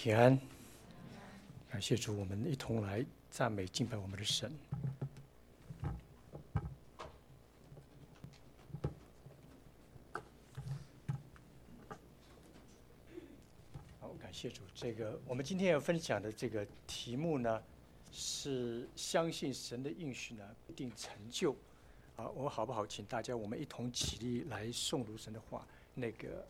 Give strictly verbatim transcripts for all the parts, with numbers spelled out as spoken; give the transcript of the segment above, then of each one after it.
平安，感谢主，我们一同来赞美敬拜我们的神。好，感谢主。这个我们今天要分享的这个题目呢，是相信神的应许呢必定成就。啊，我好不好？请大家我们一同起立来诵读神的话。那个。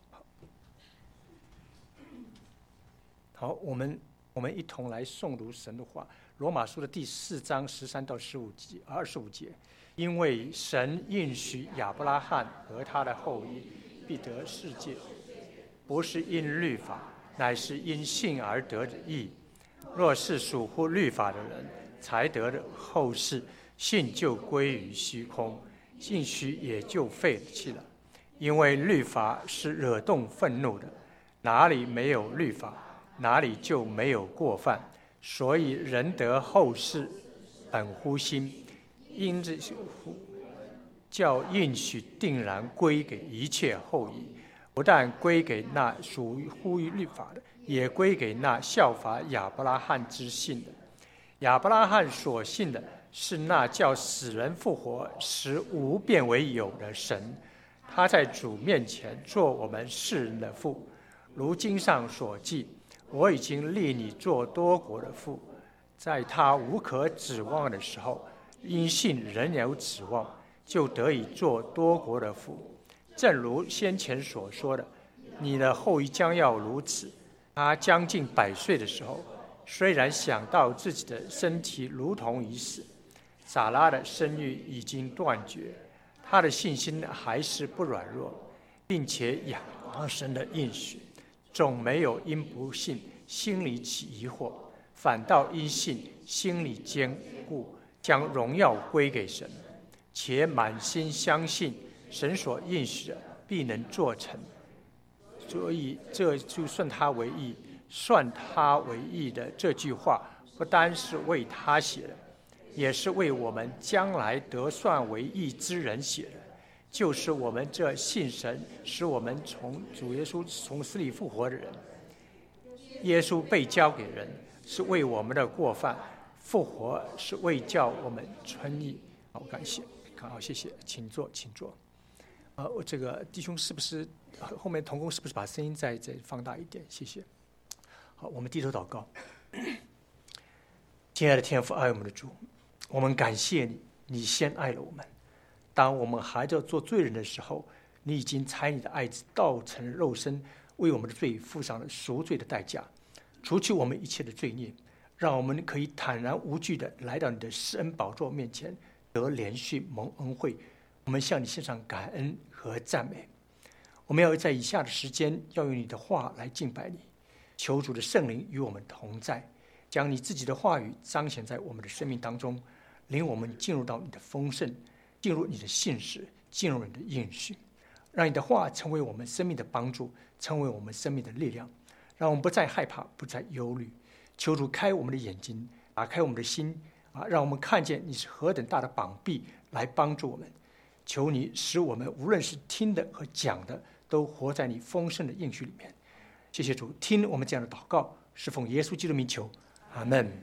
好，我们我们一同来诵读神的话，《罗马书》的第四章十三到十五节，二十五节。因为神应许亚伯拉罕和他的后裔必得世界，不是因律法，乃是因信而得的义。若是属乎律法的人，才得的后世，信就归于虚空，应许也就废弃了。因为律法是惹动愤怒的，哪里没有律法，哪里就没有过犯。所以人得后世本乎心，因着叫应许定然归给一切后裔，不但归给那属乎于律法的，也归给那效法亚伯拉罕之信的。亚伯拉罕所信的是那叫死人复活，使无变为有的神。他在主面前做我们世人的父，如经上所记，我已经立你做多国的父。在他无可指望的时候，因信仍有指望，就得以做多国的父。正如先前所说的，你的后裔将要如此。他将近百岁的时候，虽然想到自己的身体如同已死，撒拉的生育已经断绝，他的信心还是不软弱，并且仰望神的应许，总没有因不信心里起疑惑，反倒因信心里坚固，将荣耀归给神，且满心相信神所应许的必能做成。所以这就算他为义，算他为义的这句话，不单是为他写的，也是为我们将来得算为义之人写的，就是我们这信神使我们从主耶稣从死里复活的人。耶稣被交给人，是为我们的过犯；复活是为叫我们称义。好，感谢，好，谢谢，请坐，请坐。呃，这个弟兄是不是后面同工是不是把声音再再放大一点？谢谢。好，我们低头祷告。亲爱的天父，爱我们的主，我们感谢你，你先爱了我们。当我们还在做罪人的时候，你已经差你的爱子道成肉身，为我们的罪付上了赎罪的代价，除去我们一切的罪孽，让我们可以坦然无惧地来到你的施恩宝座面前，得连续蒙恩惠。我们向你献上感恩和赞美。我们要在以下的时间，要用你的话来敬拜你，求主的圣灵与我们同在，将你自己的话语彰显在我们的生命当中，领我们进入到你的丰盛，进入你的信实，进入你的应许，让你的话成为我们生命的帮助，成为我们生命的力量，让我们不再害怕，不再忧虑。求主开我们的眼睛，打开我们的心，啊，让我们看见你是何等大的膀臂来帮助我们。求你使我们无论是听的和讲的，都活在你丰盛的应许里面。谢谢主，听我们这样的祷告，是奉耶稣基督名求，阿门。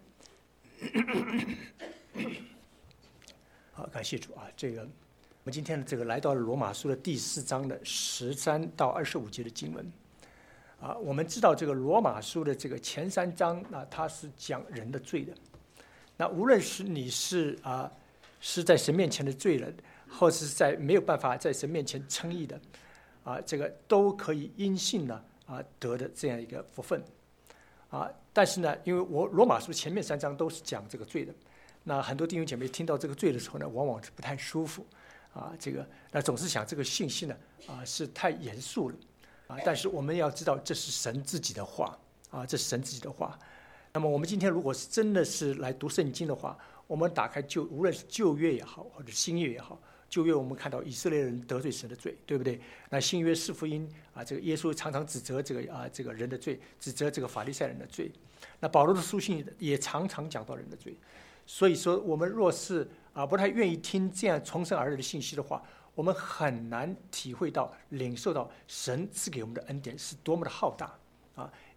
好，感谢主啊！这个我们今天的这个来到了罗马书的第四章的十三到二十五节的经文啊。我们知道这个罗马书的这个前三章啊，它是讲人的罪的。那无论是你是啊是在神面前的罪人，或是在没有办法在神面前称义的啊，这个都可以因信呢啊得的这样一个福分啊。但是呢，因为我罗马书前面三章都是讲这个罪的。那很多弟兄姐妹听到这个罪的时候呢，往往是不太舒服，啊，这个那总是想这个信息呢，啊是太严肃了，啊，但是我们要知道这是神自己的话，啊，这是神自己的话。那么我们今天如果是真的是来读圣经的话，我们打开旧，无论是旧约也好，或者新约也好，旧约我们看到以色列人得罪神的罪，对不对？那新约四福音啊，这个耶稣常常指责这个啊这个人的罪，指责这个法利赛人的罪。那保罗的书信也常常讲到人的罪。所以说，我们若是啊不太愿意听这样从神而来的信息的话，我们很难体会到、领受到神赐给我们的恩典是多么的浩大啊！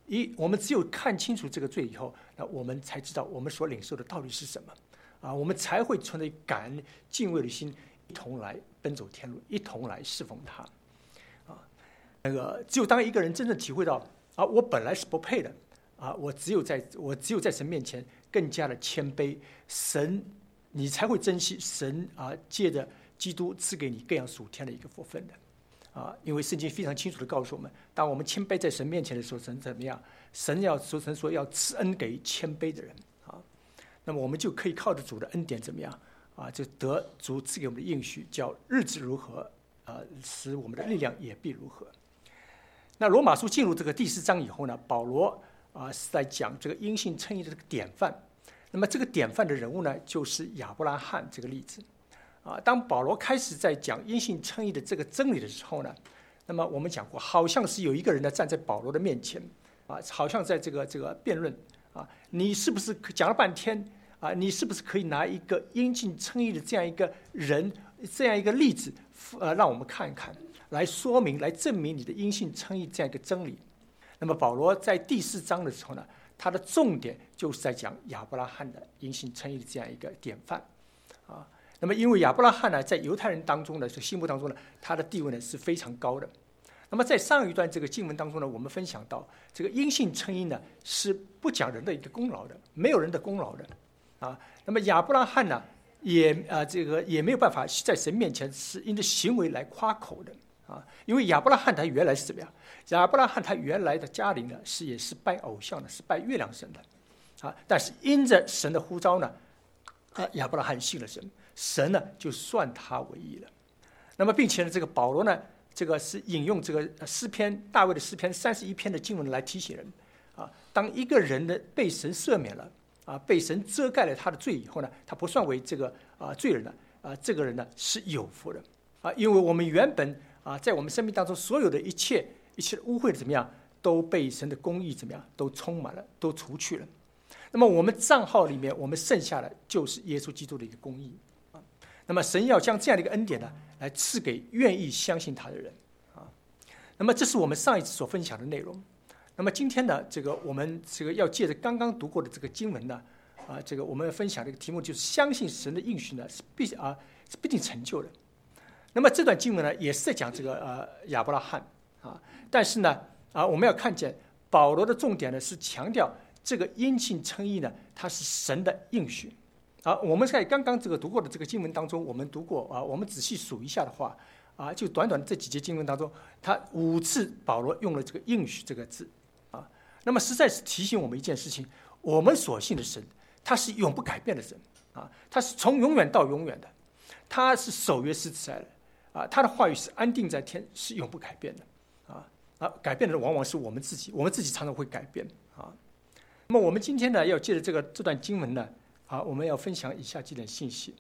一我们只有看清楚这个罪以后，那我们才知道我们所领受的到底是什么啊，我们才会存着感恩敬畏的心，一同来奔走天路，一同来侍奉他啊。那个只有当一个人真正体会到啊，我本来是不配的啊，我只有在我只有在神面前更加的谦卑，神你才会珍惜神啊，借着基督赐给你各样属天的一个福分的。啊，因为圣经非常清楚地告诉我们，当我们谦卑在神面前的时候，神怎么样？神要说，神说要赐恩给谦卑的人啊。那么我们就可以靠着主的恩典怎么样啊？就得主赐给我们的应许，叫日子如何啊，使我们的力量也必如何。那罗马书进入这个第四章以后呢，保罗啊是在讲这个因信称义的这个典范。那么这个典范的人物呢，就是亚伯拉罕这个例子。啊，当保罗开始在讲因信称义的这个真理的时候呢，那么我们讲过，好像是有一个人呢站在保罗的面前，啊，好像在这个这个辩论，啊，你是不是讲了半天，啊，你是不是可以拿一个因信称义的这样一个人，这样一个例子，呃，让我们看一看，来说明、来证明你的因信称义这样一个真理？那么保罗在第四章的时候呢，他的重点就是在讲亚伯拉罕的因信称义的这样一个典范，啊。那么，因为亚伯拉罕呢，在犹太人当中呢，这心目当中呢，他的地位呢是非常高的。那么，在上一段这个经文当中呢，我们分享到，这个因信称义呢是不讲人的一个功劳的，没有人的功劳的啊。那么亚伯拉罕呢，也啊这个也没有办法在神面前是因着行为来夸口的啊，因为亚伯拉罕他原来是怎么样？亚伯拉罕他原来的家里呢是也是拜偶像的，是拜月亮神的啊。但是因着神的呼召呢，啊亚伯拉罕信了神。神呢就算他为义了。那么并且呢，这个保罗呢，这个是引用这个诗篇大卫的诗篇三十一篇的经文来提醒人啊，当一个人的被神赦免了啊，被神遮盖了他的罪以后呢，他不算为这个啊罪人了啊，这个人呢是有福的啊，因为我们原本啊在我们生命当中所有的一切一切的污秽怎么样，都被神的公义怎么样都充满了，都除去了。那么我们账号里面我们剩下的就是耶稣基督的一个公义。那么神要将这样的一个恩典呢，来赐给愿意相信他的人啊。那么这是我们上一次所分享的内容。那么今天呢，这个我们这个要借着刚刚读过的这个经文呢，啊，这个我们分享的一个题目就是相信神的应许呢是必啊是必定成就的。那么这段经文呢，也是在讲这个呃亚伯拉罕啊，但是呢啊我们要看见保罗的重点呢是强调这个因信称义呢，它是神的应许。啊，我们在刚刚这个读过的这个经文当中，我们读过啊，我们仔细数一下的话，啊，就短短这几节经文当中，他五次保罗用了这个应许这个字，啊，那么实在是提醒我们一件事情：我们所信的神，他是永不改变的神，啊，他是从永远到永远的，他是守约施慈爱的，啊，他的话语是安定在天，是永不改变的，啊啊，改变的往往是我们自己，我们自己常常会改变，啊，那么我们今天呢，要借着这个这段经文呢。好，我们要分享以下几点信息。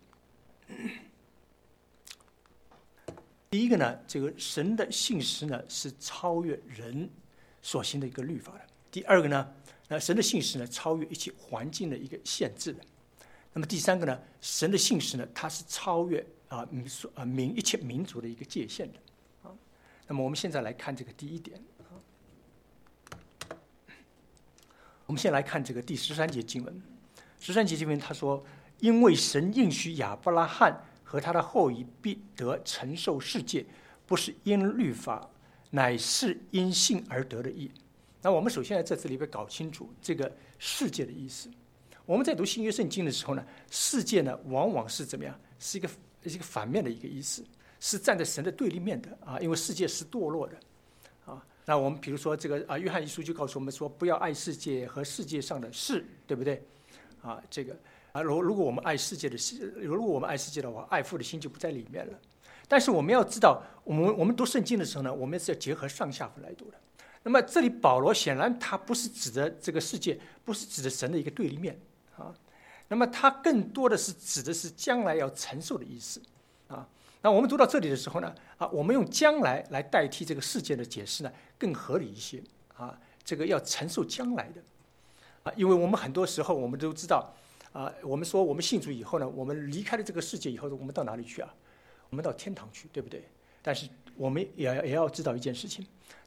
第一个呢，这个神的信实呢是超越人所行的一个律法的。第二个呢，那神的信实呢超越一切环境的一个限制的。那么第三个呢，神的信实呢它是超越啊民啊民一切民族的一个界限的。啊，那么我们现在来看这个第一点。啊，我们先来看这个第十三节经文。十三节经文他说，因为神应许亚伯拉罕和他的后裔必得承受世界，不是因律法，乃是因信而得的义。那我们首先在这里边搞清楚这个世界的意思。我们在读新约圣经的时候呢，世界呢往往是怎么样，是一个一个反面的一个意思，是站在神的对立面的啊，因为世界是堕落的啊。那我们比如说这个啊，约翰一书就告诉我们说，不要爱世界和世界上的事，对不对？啊，这个啊，如如果我们爱世界的，如果我们爱世界的话，爱父的心就不在里面了。但是我们要知道，我们我们读圣经的时候呢，我们是要结合上下文来读的。那么这里保罗显然他不是指的这个世界，不是指的神的一个对立面啊。那么他更多的是指的是将来要承受的意思啊。那我们读到这里的时候呢，啊，我们用将来来代替这个世界的解释呢，更合理一些啊。这个要承受将来的。啊，因为我们很多时候我们都知道，啊，我们说我们信主以后呢，我们离开了这个世界以后，我们到哪里去啊？我们到天堂去，对不对？但是我们也也要知道一件事情，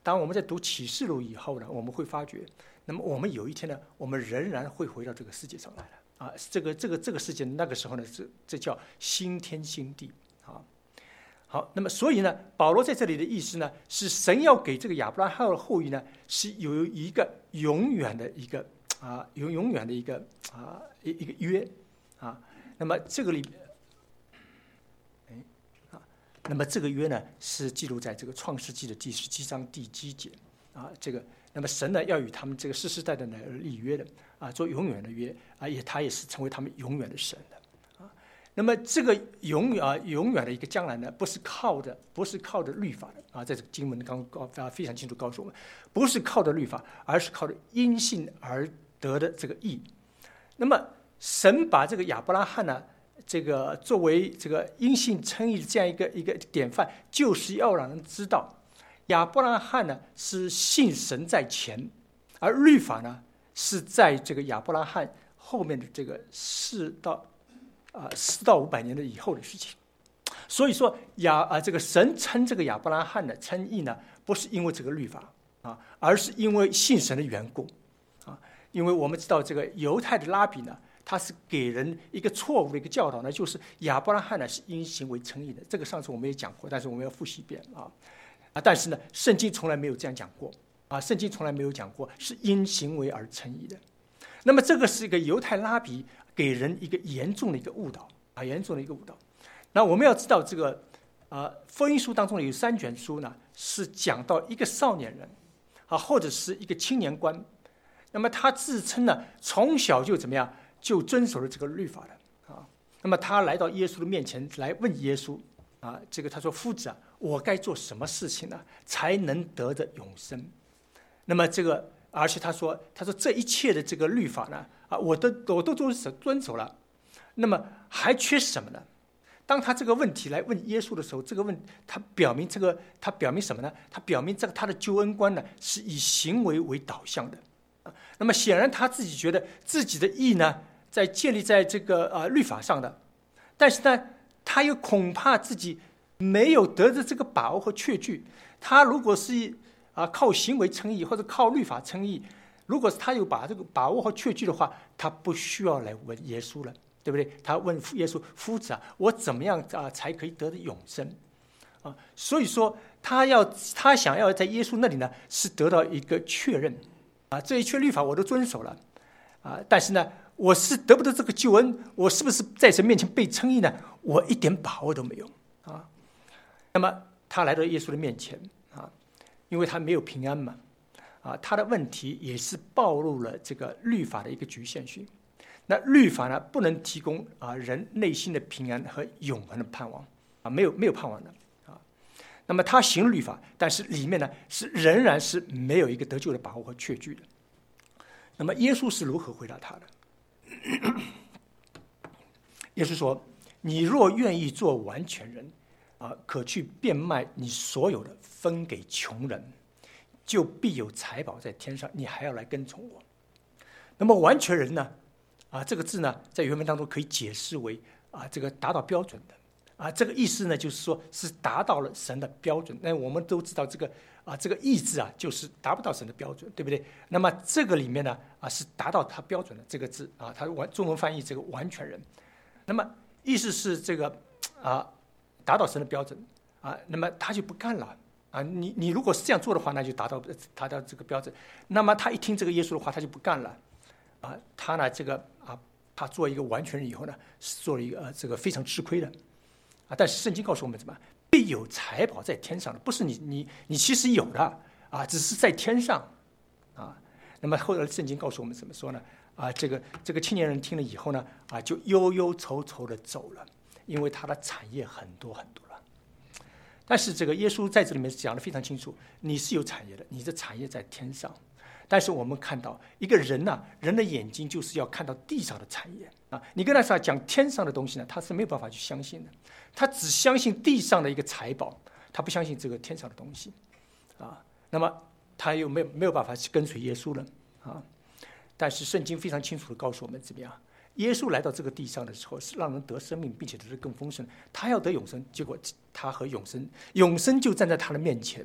当我们在读启示录以后呢，我们会发觉，那么我们有一天呢，我们仍然会回到这个世界上来了啊！这个这个这个世界那个时候呢，这这叫新天新地啊。好，那么所以呢，保罗在这里的意思呢，是神要给这个亚伯拉罕的后裔呢，是有一个永远的一个啊，永永远的一个啊一一个约啊。那么这个里，哎啊，那么这个约呢，是记录在这个创世纪的第十七章第七节啊。这个，那么神呢，要与他们这个世世代代的立约的啊，做永远的约啊，也他也是成为他们永远的神的。那么这个永远啊，永远的一个将来呢，不是靠的，不是靠的律法的啊，在这个经文刚告啊非常清楚告诉我们，不是靠的律法，而是靠的因信而得的这个义。那么神把这个亚伯拉罕呢，这个作为这个因信称义的这样一个一个典范，就是要让人知道，亚伯拉罕呢是信神在前，而律法呢是在这个亚伯拉罕后面的这个四到。啊，四到五百年的以后的事情，所以说亚啊，这个神称这个亚伯拉罕的称义呢，不是因为这个律法啊，而是因为信神的缘故啊。因为我们知道这个犹太的拉比呢，他是给人一个错误的一个教导呢，就是亚伯拉罕呢是因行为称义的。这个上次我们也讲过，但是我们要复习一遍啊啊！但是呢，圣经从来没有这样讲过啊，圣经从来没有讲过是因行为而称义的。那么这个是一个犹太拉比给人一个严重的一个误导啊，严重的一个误导。那我们要知道，这个啊，福音书当中有三卷书呢，是讲到一个少年人啊，或者是一个青年官，那么他自称呢，从小就怎么样，就遵守了这个律法的啊。那么他来到耶稣的面前来问耶稣啊，这个他说：“夫子啊，我该做什么事情呢，才能得着永生？”那么这个。而且他说：“他说这一切的这个律法呢，啊，我都我都遵守遵守了，那么还缺什么呢？”当他这个问题来问耶稣的时候，这个问他表明这个他表明什么呢？他表明这个他的救恩观呢是以行为为导向的。啊，那么显然他自己觉得自己的义呢，在建立在这个呃律法上的，但是呢，他又恐怕自己没有得着这个把握和确据。他如果是啊，靠行为称义或者靠律法称义，如果是他有把这个把握和确据的话，他不需要来问耶稣了，对不对？他问耶稣：“夫子啊，我怎么样啊才可以得到永生？”啊，所以说他要他想要在耶稣那里呢，是得到一个确认啊，这一切律法我都遵守了啊，但是呢，我是得不得这个救恩，我是不是在神面前被称义呢？我一点把握都没有啊。那么他来到耶稣的面前。因为他没有平安嘛，啊，他的问题也是暴露了这个律法的一个局限性。那律法呢，不能提供啊人内心的平安和永恒的盼望啊，没有没有盼望的啊。那么他行律法，但是里面呢是仍然是没有一个得救的把握和确据的。那么耶稣是如何回答他的？耶稣说：“你若愿意做完全人。”啊，可去变卖你所有的，分给穷人，就必有财宝在天上。你还要来跟从我。那么完全人呢？啊，这个字呢，在原文当中可以解释为啊，这个达到标准的。啊，这个意思呢，就是说是达到了神的标准。那我们都知道这个啊，这个意志啊，就是达不到神的标准，对不对？那么这个里面呢，啊，是达到他标准的这个字啊，它完中文翻译这个完全人。那么意思是这个啊。达到神的标准啊，那么他就不干了啊！你你如果是这样做的话，那就达到达到这个标准。那么他一听这个耶稣的话，他就不干了啊！他呢，这个啊，他做一个完全人以后呢，是做了一个呃这个非常吃亏的啊。但是圣经告诉我们什么？必有财宝在天上的，不是你你你其实有的啊，只是在天上啊。那么后来圣经告诉我们怎么说呢？啊，这个这个青年人听了以后呢，啊，就忧忧愁愁的走了。因为他的产业很多很多了，但是这个耶稣在这里面讲得非常清楚，你是有产业的，你的产业在天上。但是我们看到一个人呢、啊，人的眼睛就是要看到地上的产业啊。你跟他讲天上的东西呢，他是没有办法去相信的，他只相信地上的一个财宝，他不相信这个天上的东西啊。那么他又没有没有办法去跟随耶稣了啊。但是圣经非常清楚地告诉我们怎么样。耶稣来到这个地上的时候，是让人得生命，并且得的更丰盛。他要得永生，结果他和永生，永生就站在他的面前，对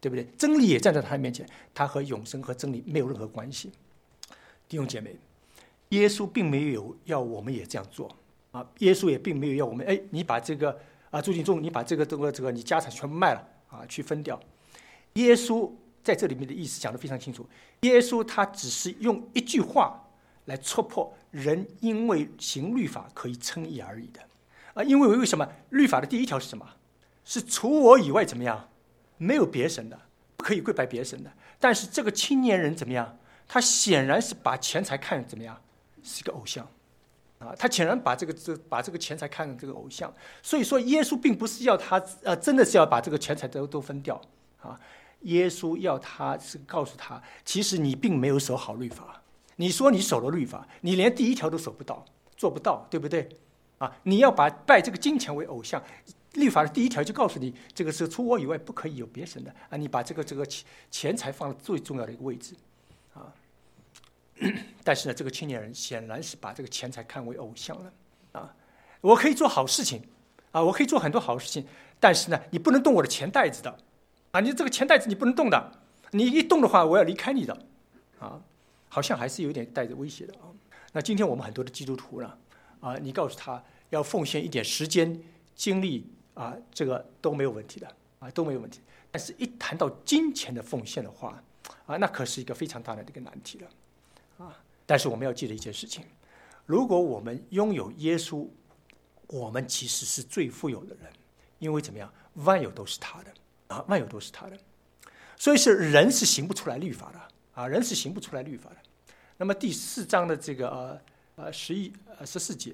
对不对？真理也站在他面前，他和永生和真理没有任何关系。弟兄姐妹，耶稣并没有要我们也这样做啊！耶稣也并没有要我们，哎，你把这个啊，朱敬仲，你把这个这个这个你家产全部卖了啊，去分掉。耶稣在这里面的意思讲得非常清楚，耶稣他只是用一句话来戳破人因为行律法可以称义而已的啊！因为为什么律法的第一条是什么？是除我以外怎么样？没有别神的，不可以跪拜别神的。但是这个青年人怎么样？他显然是把钱财看怎么样？是一个偶像，啊，他显然把这个这把这个钱财看成这个偶像。所以说，耶稣并不是要他呃，真的是要把这个钱财都都分掉啊。耶稣要他是告诉他，其实你并没有守好律法。你说你守了律法，你连第一条都守不到，做不到，对不对？啊，你要把拜这个金钱为偶像。律法的第一条就告诉你，这个是除我以外不可以有别神的啊！你把这个这个钱财放在最重要的一个位置，啊。但是呢，这个青年人显然是把这个钱财看为偶像了啊！我可以做好事情啊，我可以做很多好事情，但是呢，你不能动我的钱袋子的啊！你这个钱袋子你不能动的，你一动的话，我要离开你的啊！好像还是有点带着威胁的啊。那今天我们很多的基督徒呢，啊，你告诉他要奉献一点时间、精力。啊，这个都没有问题的啊，都没有问题。但是，一谈到金钱的奉献的话，啊，那可是一个非常大的一个难题了，啊。但是我们要记得一件事情：如果我们拥有耶稣，我们其实是最富有的人，因为怎么样，万有都是他的啊，万有都是他的。所以是人是行不出来律法的啊，人是行不出来律法的。那么第四章的这个呃呃十一呃十四节。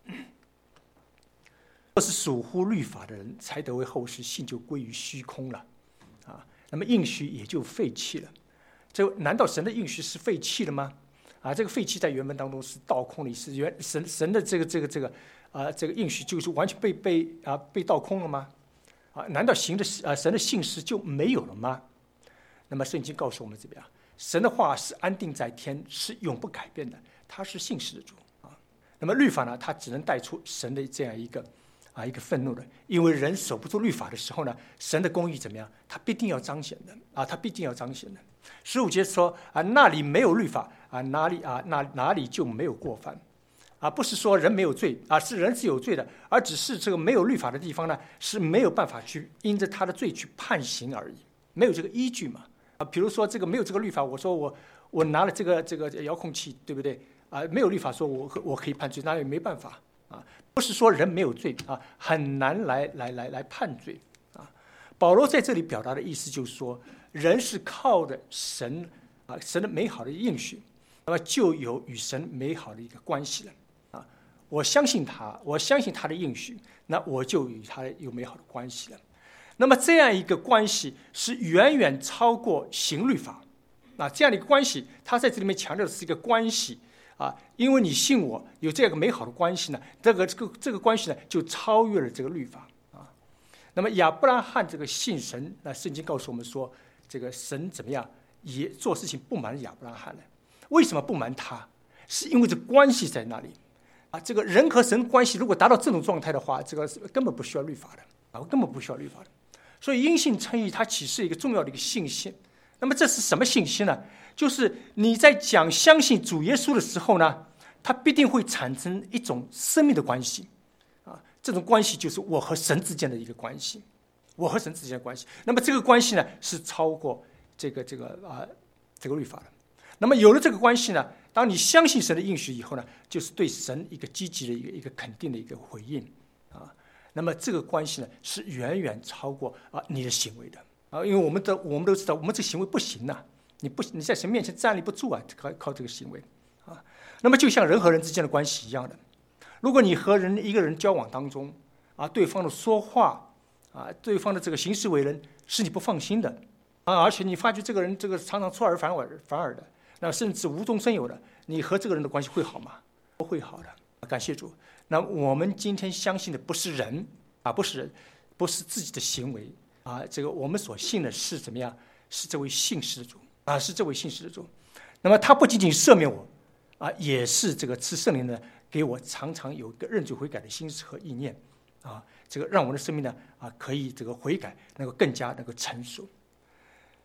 若是属乎律法的人，才得为后世，信就归于虚空了，啊，那么应许也就废弃了。这难道神的应许是废弃了吗？啊，这个废弃在原文当中是倒空的意思，原神神的这个这个这个啊这个应许就是完全被被啊被倒空了吗？啊，难道行的啊神的信实就没有了吗？那么圣经告诉我们怎么样？神的话是安定在天，是永不改变的，他是信实的主啊。那么律法呢，它只能带出神的这样一个。啊，一个愤怒的，因为人守不住律法的时候呢，神的公义怎么样？他必定要彰显的啊，他必定要彰显的。十五节说啊，那里没有律法啊，哪里啊，那哪里就没有过犯啊？不是说人没有罪啊，是人是有罪的，而只是这个没有律法的地方呢，是没有办法去因着他的罪去判刑而已，没有这个依据嘛啊。比如说这个没有这个律法，我说我我拿了这个这个遥控器，对不对啊？没有律法说我我可以判罪，那也没办法。啊，不是说人没有罪啊，很难来来来来判罪啊。保罗在这里表达的意思就是说，人是靠着神啊，神的美好的应许，那么就有与神美好的一个关系了啊。我相信他，我相信他的应许，那我就与他有美好的关系了。那么这样一个关系是远远超过行律法啊，这样的一个关系，他在这里面强调的是一个关系。啊，因为你信我，有这样一个美好的关系呢，这个这个这个关系呢，就超越了这个律法啊。那么亚伯拉罕这个信神，那圣经告诉我们说，这个神怎么样也做事情不瞒亚伯拉罕呢？为什么不瞒他？是因为这关系在那里啊。这个人和神关系如果达到这种状态的话，这个根本不需要律法的啊，根本不需要律法的。所以因信称义，它启示一个重要的一个信息。那么这是什么信息呢？就是你在讲相信主耶稣的时候呢，它必定会产生一种生命的关系，啊，这种关系就是我和神之间的一个关系，我和神之间的关系。那么这个关系呢，是超过这个这个啊这个律法的。那么有了这个关系呢，当你相信神的应许以后呢，就是对神一个积极的一个一个肯定的一个回应啊。那么这个关系呢，是远远超过啊你的行为的啊，因为我们都我们都知道，我们这个行为不行呐、啊。你不，你在神面前站立不住啊！靠靠这个行为，啊，那么就像人和人之间的关系一样的，如果你和人一个人交往当中，啊，对方的说话，啊，对方的这个行事为人是你不放心的，啊，而且你发觉这个人这个常常出尔反尔反尔的，那甚至无中生有的，你和这个人的关系会好吗？不会好的。感谢主。那我们今天相信的不是人啊，不是人，不是自己的行为啊，这个我们所信的是怎么样？是这位信实的主。啊，是这位信实的主，那么他不仅仅赦免我，啊，也是这个赐圣灵呢，给我常常有一个认罪悔改的心思和意念，啊，这个让我的生命呢，啊，可以这个悔改能够更加能够成熟。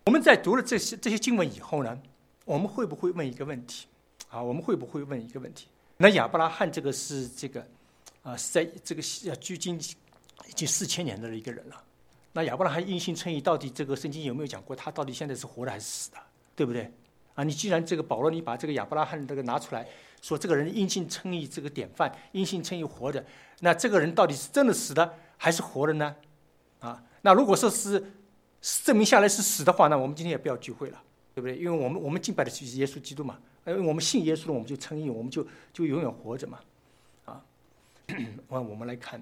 我们在读了这些这些经文以后呢，我们会不会问一个问题？啊，我们会不会问一个问题？那亚伯拉罕这个是这个啊，在这个距今已经四千年的一个人了。那亚伯拉罕因信称义，到底这个圣经有没有讲过他到底现在是活的还是死的？对不对？啊，你既然这个保罗，你把这个亚伯拉罕这个拿出来说，这个人因信称义这个典范，因信称义活的，那这个人到底是真的死的还是活的呢？啊，那如果说是证明下来是死的话，那我们今天也不要聚会了，对不对？因为我们我们敬拜的是耶稣基督嘛，因为我们信耶稣了，我们就称义，我们就就永远活着嘛。啊，我我们来看。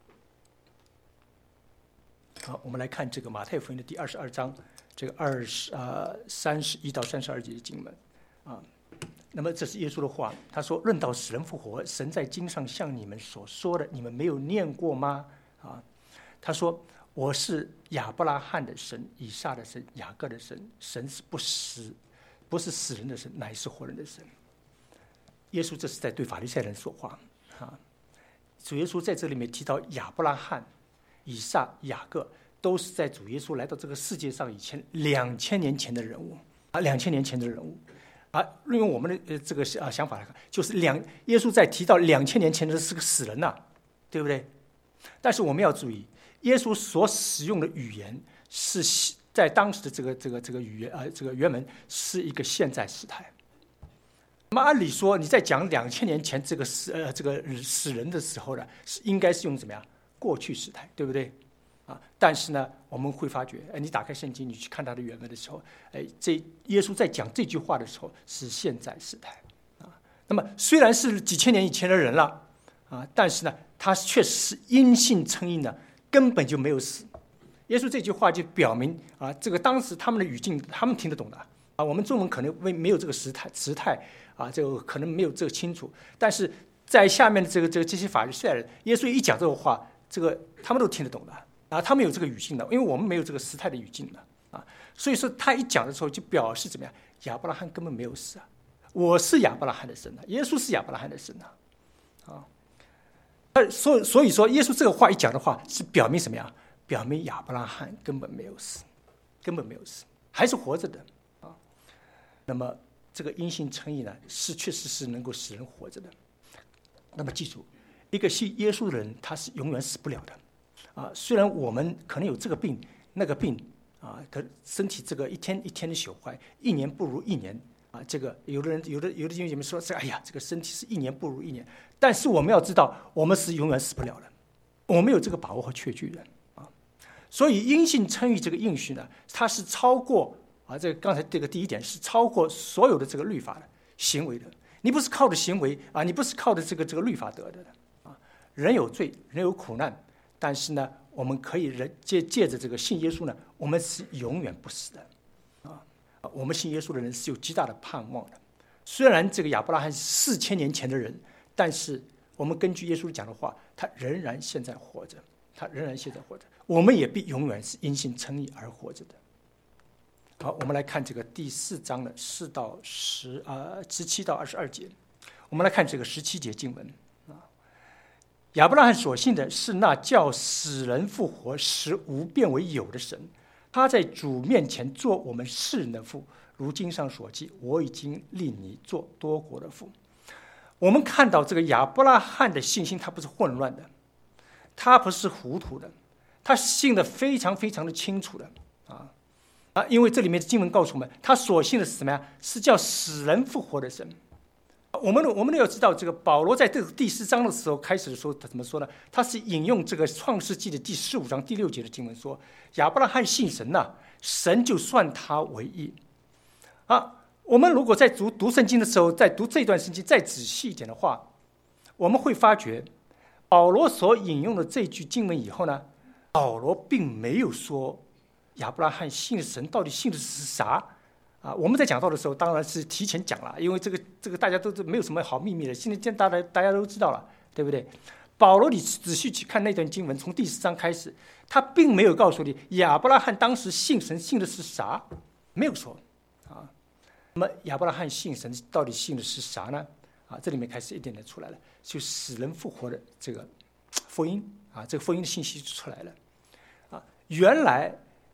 好，我们来看这个马太福音的第二十二章，这个二十呃三十一到三十二节的经文，啊，那么这是耶稣的话，他说：“论到死人复活，神在经上向你们所说的，你们没有念过吗？”啊，他说：“我是亚伯拉罕的神，以撒的神，雅各的神，神是不死，不是死人的神，乃是活人的神。”耶稣这是在对法利赛人说话啊。主耶稣在这里面提到亚伯拉罕、以撒、雅各，都是在主耶稣来到这个世界上以前两千年前的人物啊，两千年前的人物啊。用我们的呃这个啊想法来看，就是两耶稣在提到两千年前的是个死人呐、啊，对不对？但是我们要注意，耶稣所使用的语言是在当时的这个这个这个语言啊、呃、这个原文是一个现在时态。那么按理说，你在讲两千年前这个死呃这个死人的时候呢，是应该是用怎么样？过去时态，对不对？啊，但是呢，我们会发觉，哎，你打开圣经，你去看它的原文的时候，哎，这耶稣在讲这句话的时候是现在时态，啊，那么虽然是几千年以前的人了，啊，但是呢，他确实是因信称义呢，根本就没有死。耶稣这句话就表明啊，这个当时他们的语境，他们听得懂的啊，我们中文可能没没有这个时态时态啊，这个可能没有这个清楚，但是在下面的这个这个这些法利赛人，耶稣一讲这个话。这个他们都听得懂的啊，他们有这个语境的，因为我们没有这个时态的语境的啊，所以说他一讲的时候就表示怎么样？亚伯拉罕根本没有死啊，我是亚伯拉罕的神啊，耶稣是亚伯拉罕的神啊，啊，所以所以说耶稣这个话一讲的话是表明什么呀？表明亚伯拉罕根本没有死，根本没有死，还是活着的啊。那么这个因信称义呢，是确实是能够使人活着的。那么记住。一个信耶稣的人，他是永远死不了的，啊！虽然我们可能有这个病、那个病，啊，可身体这个一天一天的朽坏，一年不如一年，啊，这个有的人、有的有的弟兄姐妹说，这哎呀，这个身体是一年不如一年。但是我们要知道，我们是永远死不了的，我们有这个把握和确据的，啊！所以因信称义这个应许呢，它是超过啊，这个刚才这个第一点是超过所有的这个律法的行为的。你不是靠着行为啊，你不是靠着这个这个律法得的。人有罪，人有苦难，但是呢，我们可以人借借着这个信耶稣呢，我们是永远不死的，啊，我们信耶稣的人是有极大的盼望的。虽然这个亚伯拉罕是四千年前的人，但是我们根据耶稣讲的话，他仍然现在活着，他仍然现在活着，我们也必永远是因信称义而活着的。好，我们来看这个第四章的四到十啊十七到二十二节，我们来看这个十七节经文。亚伯拉罕所信的是那叫死人复活、使无变为有的神，他在主面前做我们世人的父，如经上所记：“我已经立你做多国的父。”我们看到这个亚伯拉罕的信心，他不是混乱的，他不是糊涂的，他信得非常非常的清楚的啊啊！因为这里面的经文告诉我们，他所信的是什么呀？是叫死人复活的神。我们我们要知道，这个保罗在这个第四章的时候开始的时候，他怎么说呢？他是引用这个创世纪的第十五章第六节的经文说：“亚伯拉罕信神呐、啊，神就算他为义。”啊，我们如果在读读圣经的时候，在读这段圣经再仔细一点的话，我们会发觉，保罗所引用的这句经文以后呢，保罗并没有说亚伯拉罕信神到底信的是啥。啊，我们在讲到的时候，当然是提前讲了，因为这个这个大家都没有什么好秘密的，现在大家大家都知道了，对不对？保罗，你仔细去看那段经文，从第四章开始，他并没有告诉你亚伯拉罕当时信神信的是啥，没有说啊。那么亚伯拉罕信神到底信的是啥呢？啊，这里面开始一点点出来了，就死人复活的这个福音啊，这个福音的信息就出来了啊。原来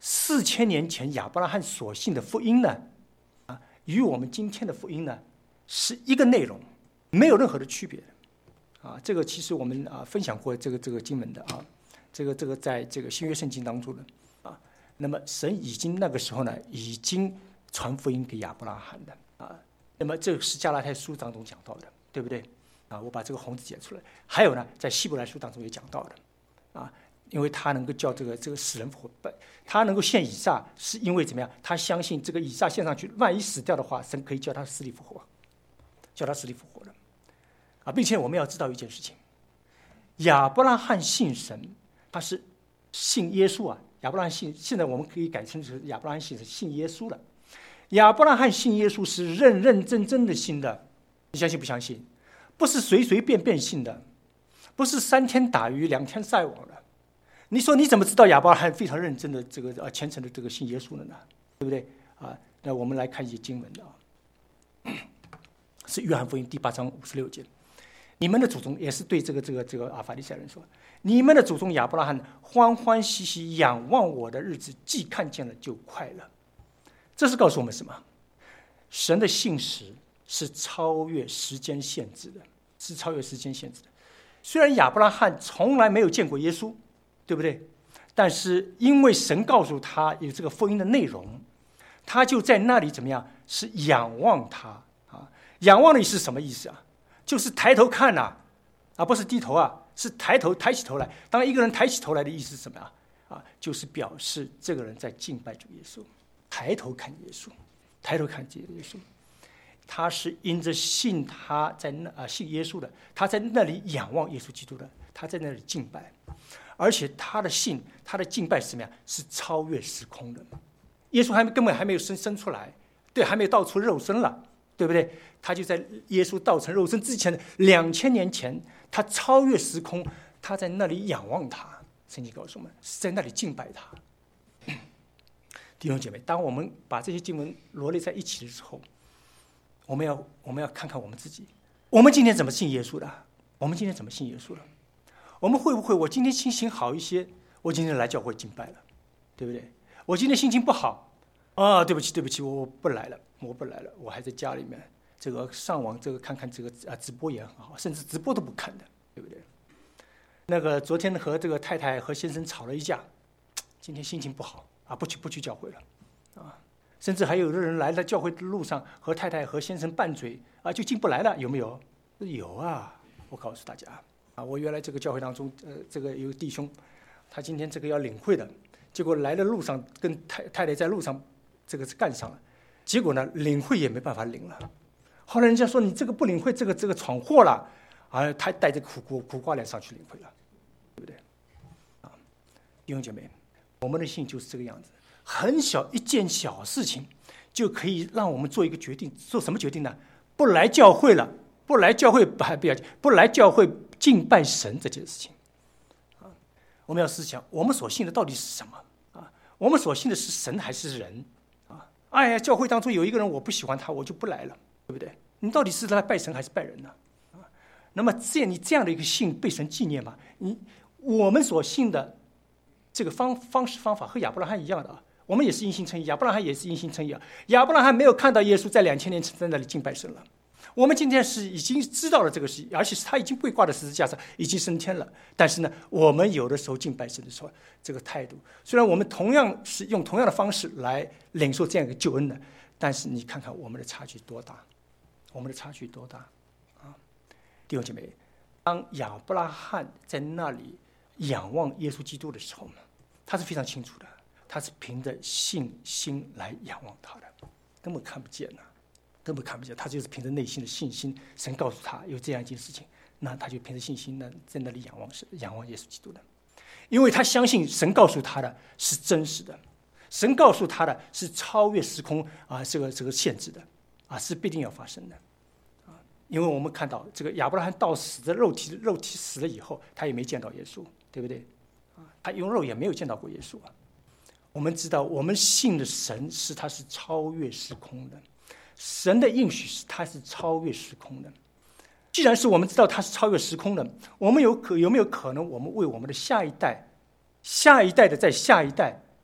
四千年前亚伯拉罕所信的福音呢，啊，与我们今天的福音呢是一个内容，没有任何的区别。啊，这个其实我们啊分享过这个这个经文的啊，这个这个在这个新约圣经当中的啊，那么神已经那个时候呢，已经传福音给亚伯拉罕的啊，那么这个是加拉太书当中讲到的，对不对？啊，我把这个红字解出来。还有呢，在希伯来书当中也讲到的啊，因为他能够叫这个这个死人复活，他能够献以撒，是因为怎么样？他相信这个以撒献上去，万一死掉的话，神可以叫他死里复活，叫他死里复活的。啊，并且我们要知道一件事情，亚伯拉罕信神，他是信耶稣啊。亚伯拉罕信，现在我们可以改成是亚伯拉罕信是信耶稣了。亚伯拉罕信耶稣是认认真真的信的，你相信不相信？不是随随便便信的，不是三天打鱼两天晒网的。你说你怎么知道亚伯拉罕非常认真的这个呃虔诚的这个信耶稣了呢？对不对啊？那我们来看一些经文啊，是约翰福音第八章五十六节。你们的祖宗也是对这个这个这个啊法利赛人说，你们的祖宗亚伯拉罕欢欢喜喜仰望我的日子，既看见了就快乐。这是告诉我们什么？神的信实是超越时间限制的，是超越时间限制的。虽然亚伯拉罕从来没有见过耶稣，对不对？但是因为神告诉他有这个福音的内容，他就在那里怎么样？是仰望他啊！仰望的是什么意思啊？就是抬头看呐、啊，啊，不是低头啊，是抬头抬起头来。当一个人抬起头来的意思是什么啊？啊，就是表示这个人在敬拜主耶稣，抬头看耶稣，抬头看耶稣。他是因着信他在那啊信耶稣的，他在那里仰望耶稣基督的，他在那里敬拜，而且他的信，他的敬拜是什么呀？是超越时空的。耶稣还根本还没有生生出来，对，还没有道出肉身了。对不对？他就在耶稣道成肉身之前，两千年前，他超越时空，他在那里仰望他。圣经告诉我们，是在那里敬拜他。弟兄姐妹，当我们把这些经文罗列在一起的时候，我们要我们要看看我们自己，我们今天怎么信耶稣的？我们今天怎么信耶稣了？我们会不会我今天心情好一些，我今天来教会敬拜了，对不对？我今天心情不好，啊，对不起，对不起，我不来了。我不来了，我还在家里面，这个上网这个看看这个啊直播也很好，甚至直播都不看的，对不对？那个昨天和这个太太和先生吵了一架，今天心情不好啊，不去不去教会了，啊，甚至还有的人来到教会的路上和太太和先生拌嘴啊，就进不来了，有没有？有啊，我告诉大家啊，我原来这个教会当中，呃，这个有个弟兄，他今天这个要领会的，结果来的路上跟太太太在路上这个是干上了。结果呢，领会也没办法领了。后来人家说你这个不领会，这个这个闯祸了，啊，他带着苦苦苦瓜脸上去领会了，对不对？啊，弟兄姐妹，我们的信就是这个样子，很小一件小事情，就可以让我们做一个决定。做什么决定呢？不来教会了，不来教会不不要不来教会敬拜神这件事情。啊，我们要思想，我们所信的到底是什么？啊，我们所信的是神还是人？哎呀，教会当中有一个人我不喜欢他，我就不来了，对不对？你到底是来拜神还是拜人呢？啊，那么这样你这样的一个信被神纪念吗？你我们所信的这个方方式方法和亚伯拉罕一样的啊，我们也是因信称义，亚伯拉罕也是因信称义啊。亚伯拉罕没有看到耶稣在两千年前在那里敬拜神了，我们今天是已经知道了这个事，而且是他已经被挂在十字架上，已经升天了。但是呢，我们有的时候敬拜神的时候，这个态度，虽然我们同样是用同样的方式来领受这样一个救恩的，但是你看看我们的差距多大，我们的差距多大啊！弟兄姐妹，当亚伯拉罕在那里仰望耶稣基督的时候呢，他是非常清楚的，他是凭着信心来仰望他的，根本看不见呐、啊。根本看不见，他就是凭着内心的信心，神告诉他有这样一件事情，那他就凭着信心呢，在那里仰望神，仰望耶稣基督的，因为他相信神告诉他的是真实的，神告诉他的是超越时空啊，这个这个限制的啊，是必定要发生的啊，因为我们看到这个亚伯拉罕到死的肉体，肉体死了以后，他也没见到耶稣，对不对？啊，他用肉也没有见到过耶稣啊。我们知道，我们信的神是他是超越时空的。神的应许是它是超越时空的，既然是我们知道它是超越时空的，我们有可有没有可能，我们为我们的下一代、下一代的再下一代，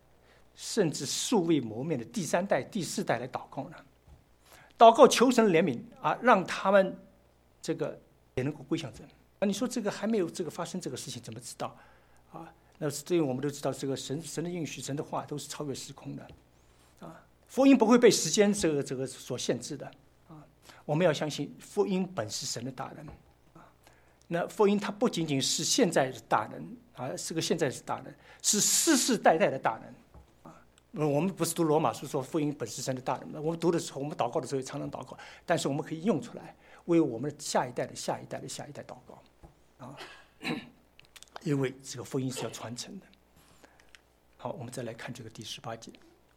甚至素未谋面的第三代、第四代来祷告呢？祷告求神怜悯啊，让他们这个也能够归向神。啊，你说这个还没有这个发生这个事情，怎么知道？啊，那是对于我们都知道，这个神神的应许、神的话都是超越时空的。啊，福音不会被时间这个这个所限制的。啊，我们要相信福音本是神的大能。啊，那福音它不仅仅是现在的大能啊，是个现在是大能，是世世代代的大能。我们不是读罗马书说福音本是神的大能，我们读的时候，我们祷告的时候也常常祷告，但是我们可以用出来，为我们下一代的下一代的下一代祷告，啊，因为这个福音是要传承的。好，我们再来看这个第十八节，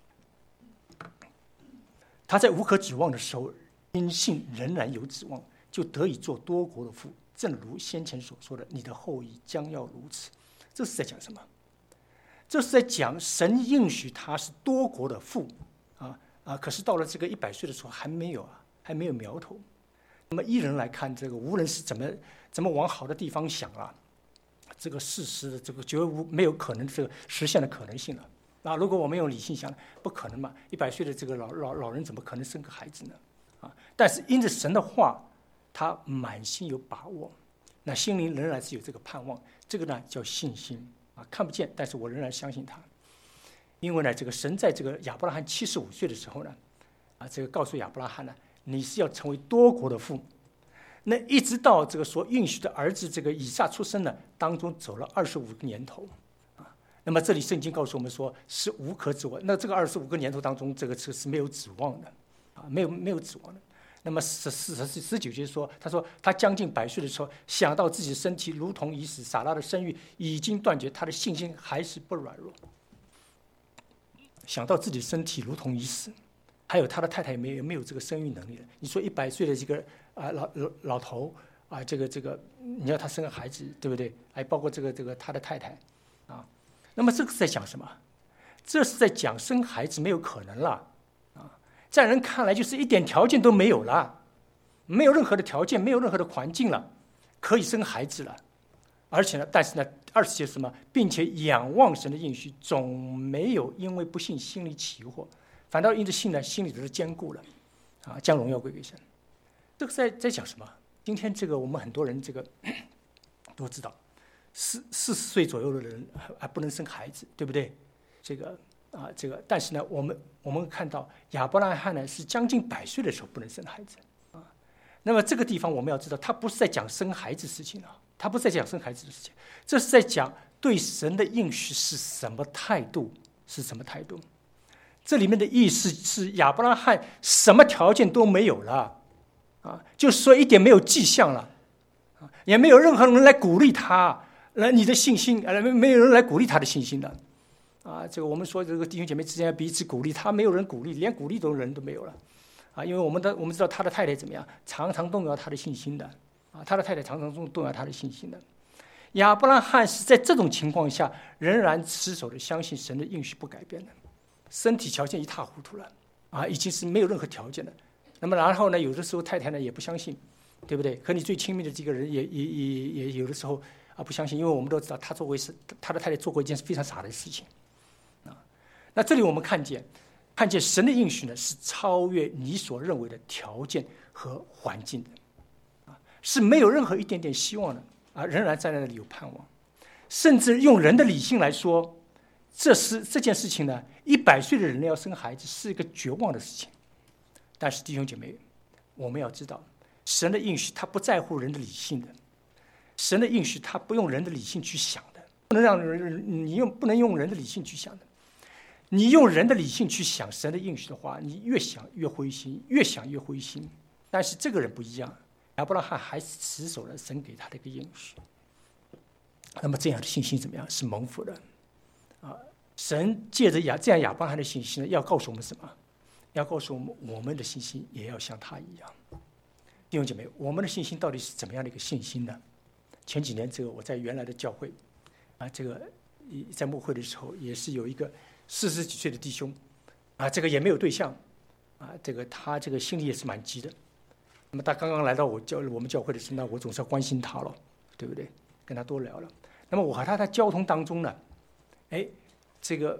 他在无可指望的时候，因信仍然有指望，就得以做多国的父，正如先前所说的，你的后裔将要如此。这是在讲什么？这是在讲神应许他是多国的父，啊啊！可是到了这个一百岁的时候还没有啊，还没有苗头。那么一人来看这个，无论是怎么怎么往好的地方想啊，这个事实的这个绝无没有可能这个实现的可能性了。啊，如果我们用理性想，不可能嘛，一百岁的这个老老老人怎么可能生个孩子呢？啊！但是因着神的话，他满心有把握，那心灵仍然是有这个盼望，这个呢叫信心。啊，看不见，但是我仍然相信他，因为呢，这个神在这个亚伯拉罕七十五岁的时候呢，啊，这个告诉亚伯拉罕呢，你是要成为多国的父。那一直到这个所应许的儿子这个以撒出生呢，当中走了二十五个年头，啊，那么这里圣经告诉我们说是无可指望。那这个二十五个年头当中，这个是是没有指望的，啊，没有没有指望的。那么十四十十九节说，他说他将近百岁的时候，想到自己身体如同已死，撒拉的生育已经断绝，他的信心还是不软弱。想到自己身体如同已死，还有他的太太没有没有这个生育能力了。你说一百岁的这个啊老老老头啊，这个这个你要他生个孩子，对不对？还包括这个这个他的太太啊，那么这个是在讲什么？这是在讲生孩子没有可能了。在人看来，就是一点条件都没有了，没有任何的条件，没有任何的环境了，可以生孩子了。而且呢，但是呢，二十节什么，并且仰望神的应许，总没有因为不信心里起惑，反倒因着信呢，心里都是坚固了，啊，将荣耀归给神。这个在在讲什么？今天这个我们很多人这个都知道，四四十岁左右的人还不能生孩子，对不对？这个。啊，这个，但是呢，我们我们看到亚伯拉罕呢是将近百岁的时候不能生孩子，啊，那么这个地方我们要知道，他不是在讲生孩子事情啊，他不是在讲生孩子的事情，这是在讲对神的应许是什么态度，是什么态度？这里面的意思是亚伯拉罕什么条件都没有了，啊，就是说一点没有迹象了，啊，也没有任何人来鼓励他，来你的信心，呃，没有人来鼓励他的信心的。啊，这个我们说这个弟兄姐妹之间要彼此鼓励，他没有人鼓励，连鼓励都人都没有了，啊，因为我们的我们知道他的太太怎么样，常常动摇他的信心的，啊，他的太太常常动摇他的信心的。亚伯拉罕是在这种情况下仍然持守的相信神的应许不改变的，身体条件一塌糊涂了，啊，已经是没有任何条件了。那么然后呢，有的时候太太呢也不相信，对不对？和你最亲密的这个人也也也也有的时候啊不相信，因为我们都知道他做过一次，他的太太做过一件非常傻的事情。那这里我们看见，看见神的应许呢，是超越你所认为的条件和环境的，啊，是没有任何一点点希望的，啊，仍然在那里有盼望，甚至用人的理性来说，这是这件事情呢，一百岁的人要生孩子是一个绝望的事情。但是弟兄姐妹，我们要知道，神的应许他不在乎人的理性的，神的应许他不用人的理性去想的，不能让人你用不能用人的理性去想的。你用人的理性去想神的应许的话，你越想越灰心，越想越灰心。但是这个人不一样，亚伯拉罕还是持守了神给他的一个应许。那么这样的信心怎么样？是蒙福的啊！神借着亚这样亚伯拉罕的信心呢，要告诉我们什么？要告诉我们，我们的信心也要像他一样。弟兄姐妹，我们的信心到底是怎么样的一个信心呢？前几年这个我在原来的教会啊，这个在牧会的时候，也是有一个四十几岁的弟兄，啊，这个也没有对象，啊，这个他这个心里也是蛮急的。那么他刚刚来到我教我们教会的时候呢，我总是要关心他了，对不对？跟他多聊了。那么我和他在交通当中呢，哎，这个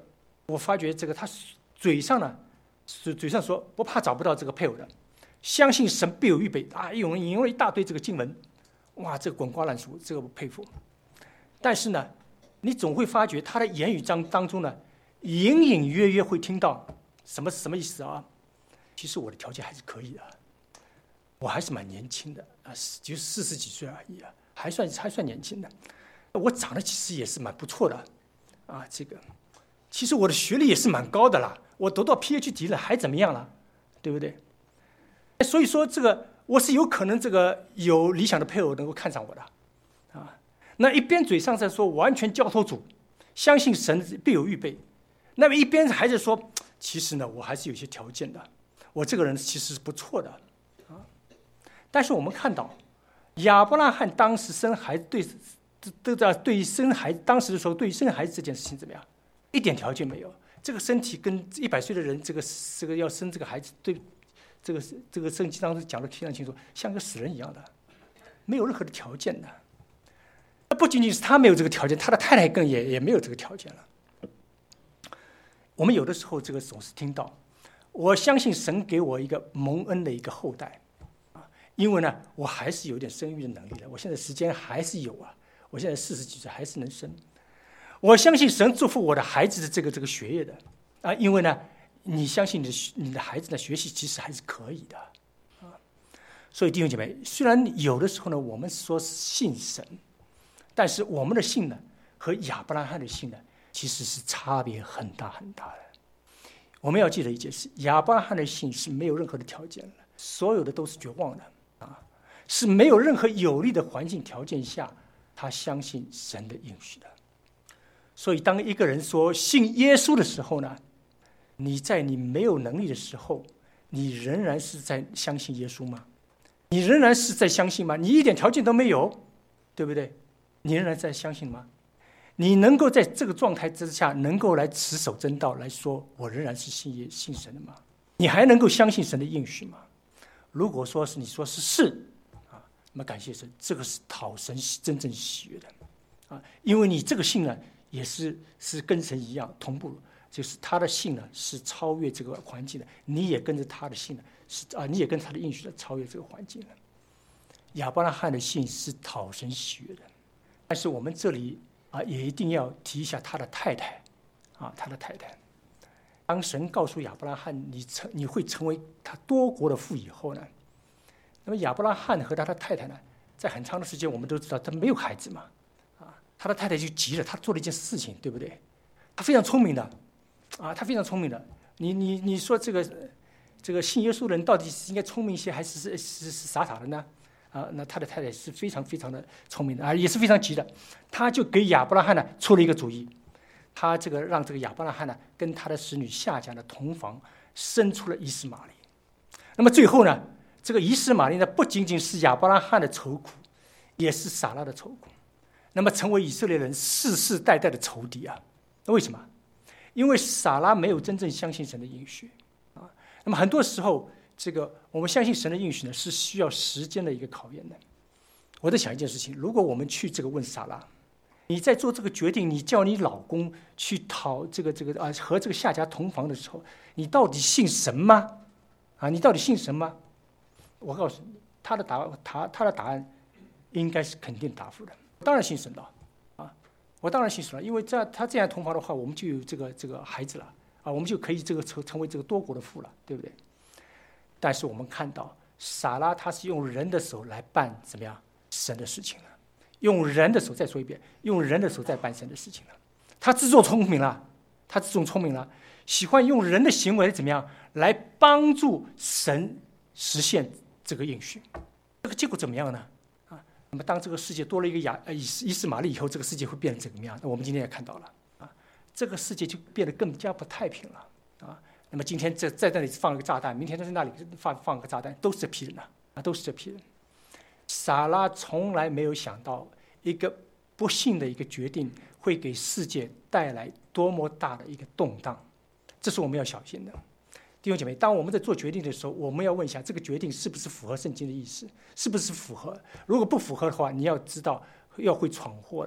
我发觉这个他嘴上呢，嘴嘴上说不怕找不到这个配偶的，相信神必有预备啊，引用引用了一大堆这个经文，哇，这个滚瓜烂熟，这个我佩服。但是呢，你总会发觉他的言语当当中呢，隐隐约约会听到什么什么意思啊？其实我的条件还是可以的，我还是蛮年轻的啊，就四十几岁而已啊，还算还算年轻的。我长得其实也是蛮不错的，啊，这个，其实我的学历也是蛮高的啦，我读到 P H D 了，还怎么样了，对不对？所以说这个我是有可能这个有理想的配偶能够看上我的，啊，那一边嘴上在说完全交托主，相信神必有预备，那么一边还在说，其实呢我还是有些条件的。我这个人其实是不错的，啊，但是我们看到亚伯拉罕当时生孩子，对都在对于生孩子当时的时候，对于生孩子这件事情怎么样？一点条件没有。这个身体跟一百岁的人，这个这个要生这个孩子，对这个这个圣经当中讲的非常清楚，像个死人一样的，没有任何的条件的。不仅仅是他没有这个条件，他的太太更也也没有这个条件了。我们有的时候这个总是听到。我相信神给我一个蒙恩的一个后代，啊，因为呢，我还是有点生育的能力的。我现在时间还是有啊，我现在四十几岁还是能生。我相信神祝福我的孩子的这个这个学业的，啊，因为呢，你相信你的你的孩子的学习其实还是可以的，啊，所以弟兄姐妹，虽然有的时候呢，我们说是信神，但是我们的信呢和亚伯拉罕的信呢，其实是差别很大很大的。我们要记得一件事，亚伯拉罕的信是没有任何的条件的，所有的都是绝望的，啊，是没有任何有利的环境条件下，他相信神的应许的。所以当一个人说信耶稣的时候呢，你在你没有能力的时候，你仍然是在相信耶稣吗？你仍然是在相信吗？你一点条件都没有，对不对？你仍然在相信吗？你能够在这个状态之下，能够来持守真道，来说我仍然是信耶信神的吗？你还能够相信神的应许吗？如果说是你说是是啊，那么感谢神，这个是讨神真正喜悦的啊，因为你这个信呢，也是是跟神一样同步，就是他的信呢是超越这个环境的，你也跟着他的信呢是啊，你也跟他的应许的超越这个环境的。亚伯拉罕的信是讨神喜悦的，但是我们这里。啊，也一定要提一下他的太太，啊，他的太太。当神告诉亚伯拉罕你成你会成为他多国的父以后呢，那么亚伯拉罕和他的太太呢，在很长的时间我们都知道他没有孩子嘛，啊，他的太太就急了，他做了一件事情，对不对？他非常聪明的，啊，他非常聪明的。你你你说这个这个信耶稣的人到底是应该聪明些还是是是是傻傻的呢？啊，那他的太太是非常非常的聪明的啊，也是非常急的，他就给亚伯拉罕呢出了一个主意，他这个让这个亚伯拉罕呢跟他的使女夏甲的同房，生出了以实玛利。那么最后呢，这个以实玛利呢不仅仅是亚伯拉罕的愁苦，也是撒拉的愁苦，那么成为以色列人世世代代的仇敌啊。那为什么？因为撒拉没有真正相信神的应许啊。那么很多时候。这个我们相信神的应许呢，是需要时间的一个考验的。我在想一件事情：如果我们去这个问撒拉，你在做这个决定，你叫你老公去讨这个这个啊和这个夏甲同房的时候，你到底信神吗？啊，你到底信神吗？我告诉你，他的答他他的答案应该是肯定答复的。当然信神了，啊，我当然信神了，因为这他这样同房的话，我们就有这个这个孩子了啊，我们就可以这个成成为这个多国的父了，对不对？但是我们看到撒拉他是用人的手来办怎么样神的事情了，用人的手再说一遍，用人的手在办神的事情了。他自作聪明了，他自作聪明了，喜欢用人的行为怎么样来帮助神实现这个应许。这个结果怎么样呢？啊，那么当这个世界多了一个亚呃以以实玛利以后，这个世界会变成怎么样？那我们今天也看到了啊，这个世界就变得更加不太平了啊。那么今天在在那里放一个炸弹，明天在那里放放个炸弹，都是这批人呐，啊，都是这批人。撒拉从来没有想到一个不幸的一个决定会给世界带来多么大的一个动荡，这是我们要小心的。弟兄姐妹，当我们在做决定的时候，我们要问一下，这个决定是不是符合圣经的意思，是不是符合？如果不符合的话，你要知道要会闯祸的。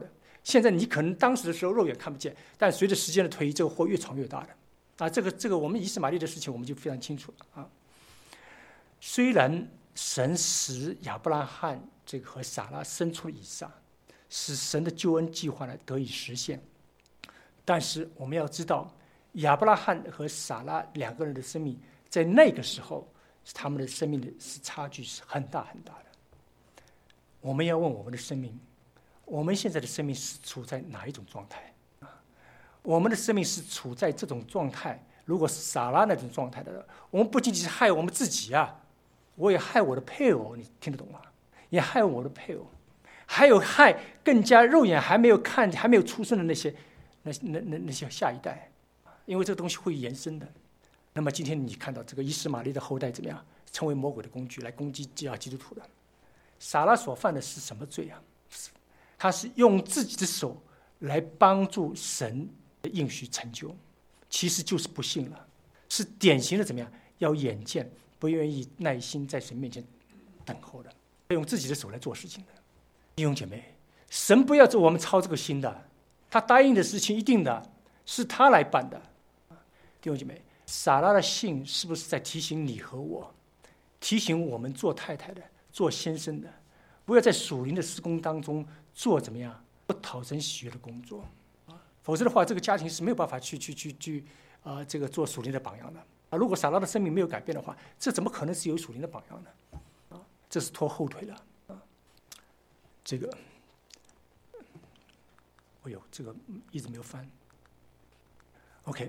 现在你可能当时的时候肉眼看不见，但随着时间的推移，这个祸越传越大的啊！这个这个我们以实玛利的事情我们就非常清楚了啊。虽然神使亚伯拉罕这个和撒拉生出了以撒，使神的救恩计划呢得以实现，但是我们要知道，亚伯拉罕和撒拉两个人的生命在那个时候，他们的生命的差距是很大很大的。我们要问我们的生命，我们现在的生命是处在哪一种状态？我们的生命是处在这种状态，如果是撒拉那种状态的，我们不仅仅是害我们自己啊，我也害我的配偶，你听得懂吗？也害我的配偶，还有害更加肉眼还没有看、还没有出生的那些、那那那那些下一代，因为这个东西会延伸的。那么今天你看到这个以实玛利的后代怎么样，成为魔鬼的工具来攻击基啊基督徒的？撒拉所犯的是什么罪啊？他是用自己的手来帮助神的应许成就，其实就是不信了，是典型的怎么样？要眼见，不愿意耐心在神面前等候的，用自己的手来做事情的。弟兄姐妹，神不要我们操这个心的，他答应的事情一定的是他来办的。弟兄姐妹，撒拉的信是不是在提醒你和我，提醒我们做太太的、做先生的，不要在属灵的事工当中做怎么样不讨神喜悦的工作，否则的话，这个家庭是没有办法去去去去啊、呃，这个做属灵的榜样的啊。如果撒拉的生命没有改变的话，这怎么可能是有属灵的榜样呢？啊，这是拖后腿了啊。这个，哎呦，这个一直没有翻。OK，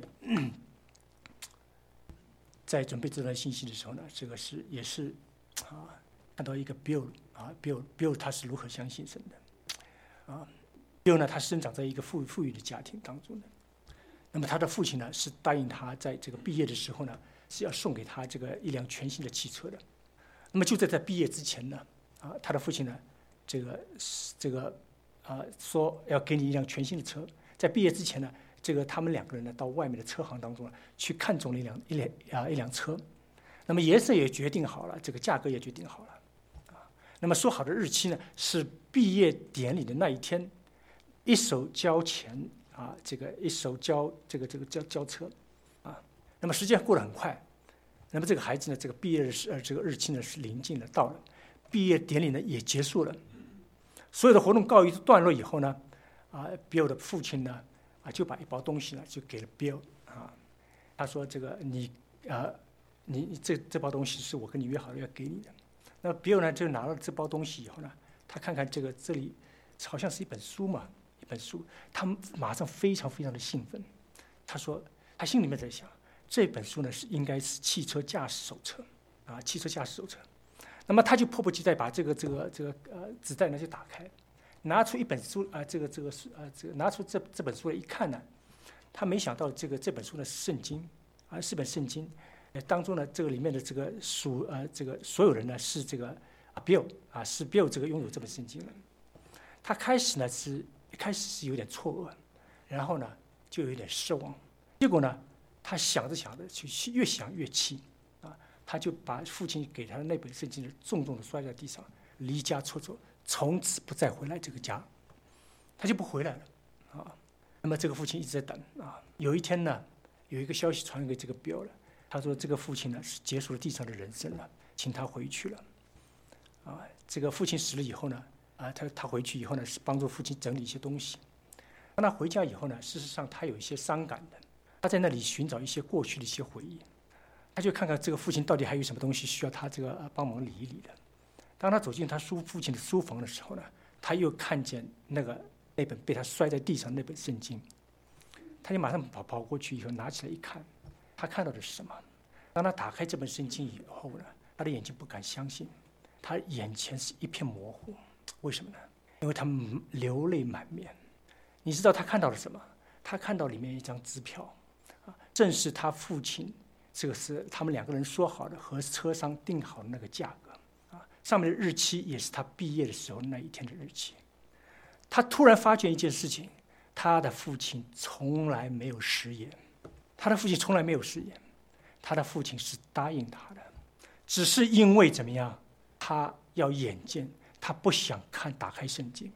在准备这段信息的时候呢，这个是也是啊，看到一个 Bill 啊 ，Bill Bill 他是如何相信神的啊 ？Bill 呢，他生长在一个富富裕的家庭当中的。那么他的父亲呢，是答应他在这个毕业的时候呢，是要送给他这个一辆全新的汽车的。那么就在他毕业之前呢，啊，他的父亲呢，这个这个啊说要给你一辆全新的车。在毕业之前呢，这个他们两个人呢，到外面的车行当中呢，去看中了一辆一辆啊一辆车。那么颜色也决定好了，这个价格也决定好了，啊，那么说好的日期呢，是毕业典礼的那一天，一手交钱。啊，这个一手交这个这个交交车，啊，那么时间过得很快，那么这个孩子呢，这个毕业的是呃这个日期呢是临近了，到了，毕业典礼呢也结束了，所有的活动告一段落以后呢，啊 ，Bill 的父亲呢，啊就把一包东西呢就给了 Bill 啊，他说这个你啊你你这这包东西是我跟你约好了要给你的，那 Bill 呢就拿了这包东西以后呢，他看看这个这里好像是一本书嘛。本书，他马上非常非常的兴奋。他说，他心里面在想，这本书呢是应该是汽车驾驶手册，啊，汽车驾驶手册。那么他就迫不及待把这个这个这个呃纸袋呢就打开，拿出一本书啊、呃，这个这个书啊，这个拿出这这本书来一看呢，他没想到这个这本书呢是圣经，啊是本圣经，呃当中呢这个里面的这个属呃这个所有人呢是这个啊 Bill 啊是 Bill 这个拥有这本圣经的。他开始呢是。一开始是有点错愕，然后呢就有点失望，结果呢他想着想着就越想越气啊，他就把父亲给他的那本圣经重重的摔在地上，离家出走，从此不再回来这个家，他就不回来了啊。那么这个父亲一直在等啊，有一天呢有一个消息传给这个 Bill 了，他说这个父亲呢是结束了地上的人生了，请他回去了啊。这个父亲死了以后呢。啊，他他回去以后呢，是帮助父亲整理一些东西。当他回家以后呢，事实上他有一些伤感的，他在那里寻找一些过去的一些回忆，他就看看这个父亲到底还有什么东西需要他这个、呃、帮忙理一理的。当他走进他叔父亲的书房的时候呢，他又看见那个那本被他摔在地上那本圣经，他就马上跑跑过去以后拿起来一看，他看到的是什么？当他打开这本圣经以后呢，他的眼睛不敢相信，他眼前是一片模糊。为什么呢？因为他流泪满面。你知道他看到了什么？他看到里面一张支票，啊，正是他父亲，这个是他们两个人说好的，和车商定好的那个价格，啊，上面的日期也是他毕业的时候那一天的日期。他突然发觉一件事情，他的父亲从来没有食言，他的父亲从来没有食言，他的父亲是答应他的，只是因为怎么样，他要眼见。他不想看打开圣经，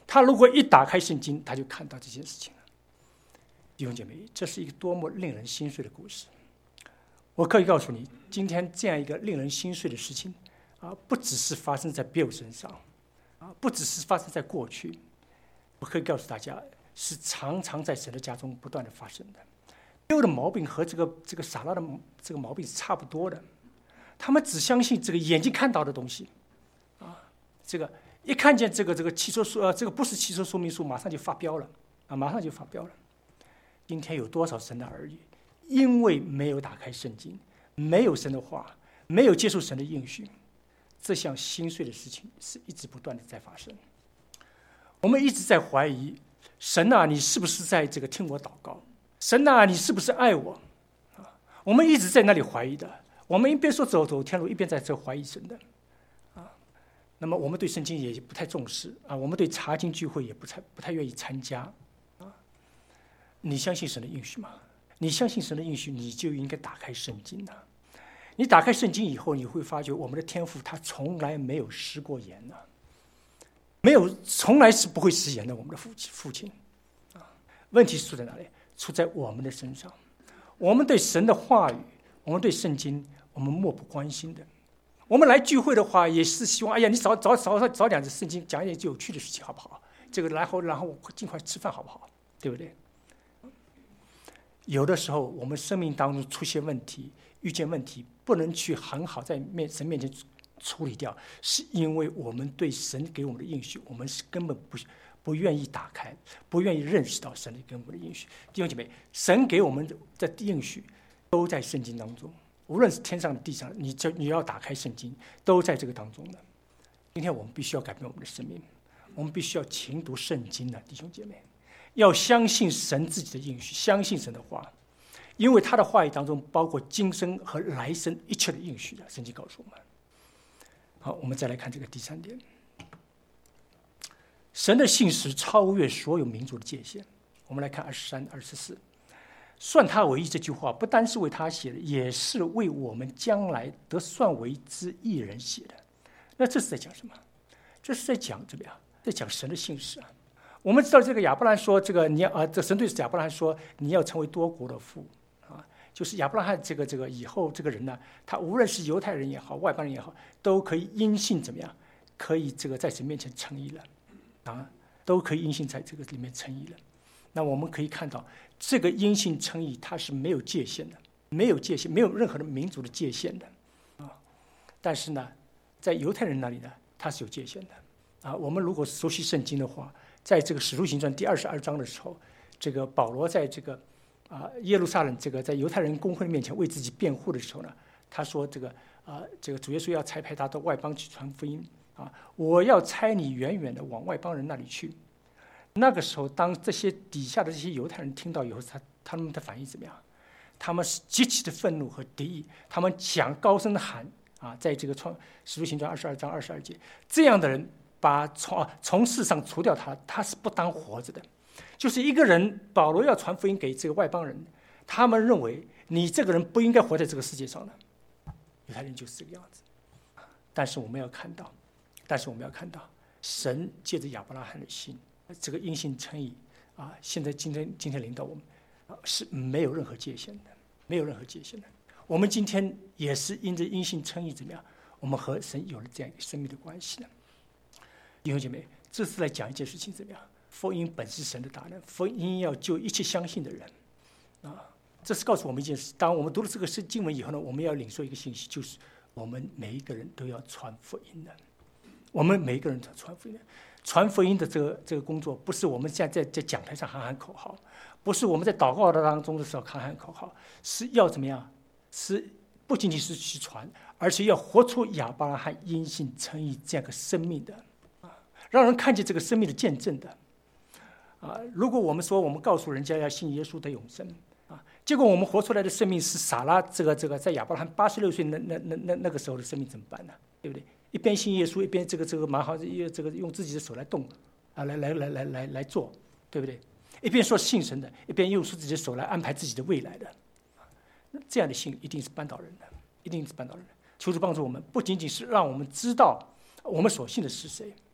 他如果一打开圣经，他就看到这件事情了。弟兄姐妹，这是一个多么令人心碎的故事！我可以告诉你，今天这样一个令人心碎的事情啊，不只是发生在 Bill 身上，啊，不只是发生在过去，我可以告诉大家，是常常在神的家中不断的发生的。Bill 的毛病和这个这个撒拉的这个毛病是差不多的，他们只相信这个眼睛看到的东西，啊，这个一看见这个这个汽车说呃这个不是汽车说明书，马上就发飙了，啊，马上就发飙了。今天有多少神的儿女，因为没有打开圣经，没有神的话，没有接受神的应许，这项心碎的事情是一直不断的在发生。我们一直在怀疑神啊，你是不是在这个听我祷告？神啊，你是不是爱我？啊，我们一直在那里怀疑的。我们一边说走走天路，一边在这怀疑神的。啊，那么我们对圣经也不太重视啊，我们对查经聚会也不太不太愿意参加。你相信神的应许吗？你相信神的应许，你就应该打开圣经啊。你打开圣经以后，你会发觉我们的天父他从来没有食过言啊，没有，从来是不会食言的。我们的父亲，父亲啊，问题是出在哪里？出在我们的身上。我们对神的话语，我们对圣经，我们漠不关心的。我们来聚会的话，也是希望，哎呀，你早早早早点圣经，讲一点有趣的事情，好不好？这个然后然后尽快吃饭，好不好？对不对？有的时候，我们生命当中出现问题、遇见问题，不能去很好在面神面前处理掉，是因为我们对神给我们的应许，我们是根本不不愿意打开，不愿意认识到神给我们的应许。弟兄姐妹，神给我们的应许都在圣经当中，无论是天上的地上，你就你要打开圣经，都在这个当中的。今天我们必须要改变我们的生命，我们必须要勤读圣经的，弟兄姐妹。要相信神自己的应许，相信神的话，因为他的话语当中包括今生和来生一切的应许的。圣经告诉我们。好，我们再来看这个第三点，神的信实超越所有民族的界限。我们来看二十三、二十四，算他为义这句话，不单是为他写的，也是为我们将来得算为之义人写的。那这是在讲什么？这是在讲怎么样？在讲神的信实啊。我们知道这个亚伯拉罕说，这个你要啊，这神对亚伯拉罕说，你要成为多国的父啊，就是亚伯拉罕这个这个以后这个人呢，他无论是犹太人也好，外邦人也好，都可以因信怎么样，可以这个在神面前称义了啊，都可以因信在这个里面称义了。那我们可以看到，这个因信称义它是没有界限的，没有界限，没有任何的民族的界限的啊。但是呢，在犹太人那里呢，它是有界限的啊。我们如果熟悉圣经的话，在这个使徒行传第二十二章的时候，这个保罗在这个啊耶路撒冷这个在犹太人公会面前为自己辩护的时候呢，他说这个啊这个主耶稣要差派他到外邦去传福音啊，我要差你远远的往外邦人那里去。那个时候，当这些底下的这些犹太人听到以后，他他们的反应怎么样？他们是极其的愤怒和敌意，他们讲高声的喊啊，在这个创使徒行传二十二章二十二节，这样的人。把从啊从世上除掉他，他是不当活着的。就是一个人，保罗要传福音给这个外邦人，他们认为你这个人不应该活在这个世界上的。犹太人就是这个样子。但是我们要看到，但是我们要看到，神借着亚伯拉罕的心，这个因信称义啊，现在今天今天领导我们啊是没有任何界限的，没有任何界限的。我们今天也是因着因信称义怎么样，我们和神有了这样一个生命的关系的。弟兄姐妹，这是来讲一件事情怎么样？福音本是神的大能，福音要救一切相信的人啊！这是告诉我们一件事：当我们读了这个经文以后呢，我们要领受一个信息，就是我们每一个人都要传福音的。我们每一个人都要传福音的。传福音的这个这个工作，不是我们现在在在讲台上喊喊口号，不是我们在祷告的当中的时候喊喊口号，是要怎么样？是不仅仅是去传，而且要活出亚伯拉罕因信称义这样一个生命的。让人看见这个生命的见证的，啊！如果我们说我们告诉人家要信耶稣得永生，啊，结果我们活出来的生命是撒拉这个这个在亚伯拉罕八十六岁那那那那那个时候的生命怎么办呢？对不对？一边信耶稣，一边这个这个蛮好，这个用自己的手来动，啊，来来来来来来做，对不对？一边说信神的，一边用出自己的手来安排自己的未来的，这样的信一定是扳倒人的，一定是扳倒人的。求主帮助我们，不仅仅是让我们知道我们所信的是谁。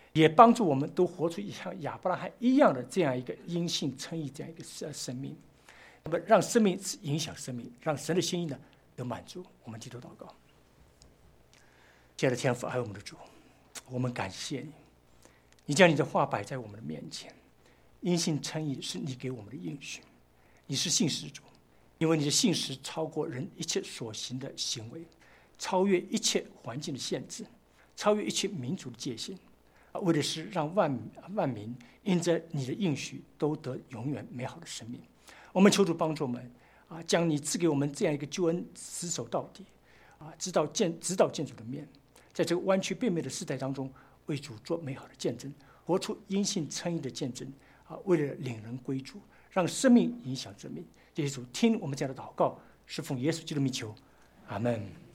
也帮助我们都活出像亚伯拉罕一样的这样一个因信称义这样一个生命。那么让生命影响生命，让神的心意呢得满足。我们低头祷告。亲爱的天父，爱我们的主，我们感谢你，你将你的话摆在我们的面前。因信称义是你给我们的应许，你是信实主，因为你的信实超过人一切所行的行为，超越一切环境的限制，超越一切民族的界限，为的是让万万民因着你的应许都得永远美好的生命。我们求主帮助我们啊，将你赐给我们这样一个救恩死守到底啊，直到见直到见主的面，在这个弯曲背昧的时代当中，为主做美好的见证，活出因信称义的见证啊！为了领人归主，让生命影响生命。谢谢主，听我们这样的祷告，是奉耶稣基督名求，阿门。